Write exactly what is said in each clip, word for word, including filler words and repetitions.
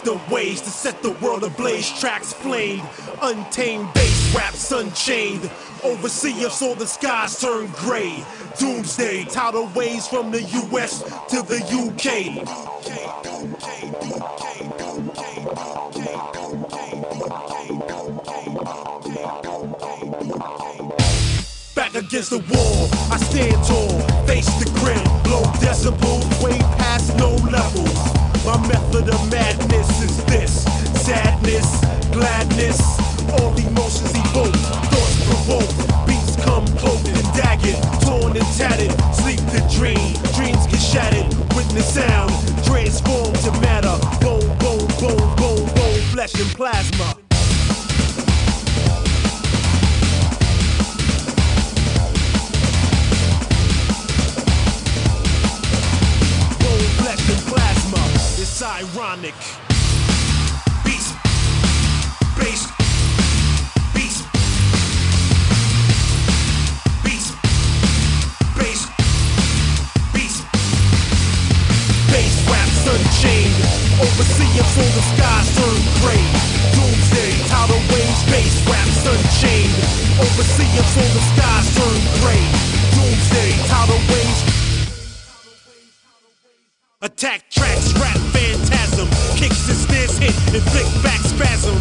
Change the ways to set the world ablaze. Tracks flamed, untamed bass raps unchained. Overseer saw the skies turn gray. Doomsday, tidal waves from the U S to the U K. Back against the wall, I stand tall, face the grin, blow decibels, way past no levels. My method of madness is this: sadness, gladness, all emotions evoke, thoughts provoke, beats come cloaked and daggered, torn and tattered, sleep the dream, dreams get shattered, witness sound, transform to matter, bone, bone, bone, bone, bone, flesh and plasma. It's ironic. Beast, bass, beast, beast, bass, beast, bass raps unchained. Overseer so the skies turn gray. Doomsday, tidal waves, bass raps unchained. Overseer so the skies turn gray. Doomsday, tidal waves. Attack tracks, rap phantasm, kicks and snares hit, inflict back spasm.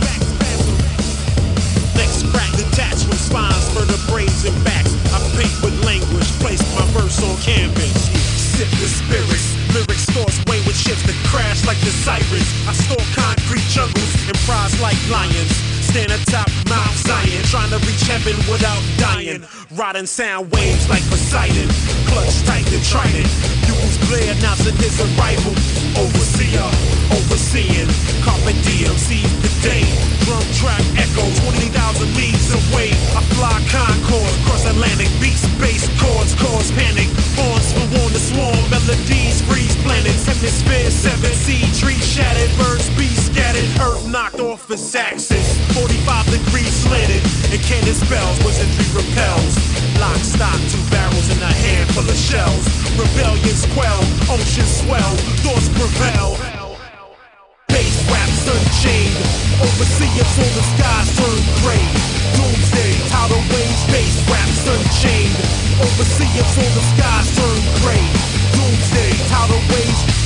Legs crack, detached from spines, vertebrae and backs. I paint with language, place my verse on canvas. Sip the spirits, lyrics stores wayward ships that crash like the sirens. I store concrete jungles and prize like lions. Stand atop Mount Zion, trying to reach heaven without dying. Riding sound waves like Poseidon, clutch tight and trident. Pupils glare, announcing his arrival. Overseer, overseeing, carpe diem, seize the day. Drum track echo, twenty thousand leagues away. I fly Concord, cross Atlantic, beats, bass chords, cause panic. Horns for warn the swarm, melodies freeze planets. Hemisphere seven, sea trees shattered, birds be scattered. Earth knocked off its axis, forty-five degrees slanted. And cannon spells, wizardry repels. Lock, stock, two barrels and a handful of shells. Rebellions quell, oceans swell, thoughts prevail. Bass raps unchained, overseer so the skies turn gray. Doomsday, tidal waves, bass raps unchained. Overseer so the skies turn gray. Doomsday, tidal waves.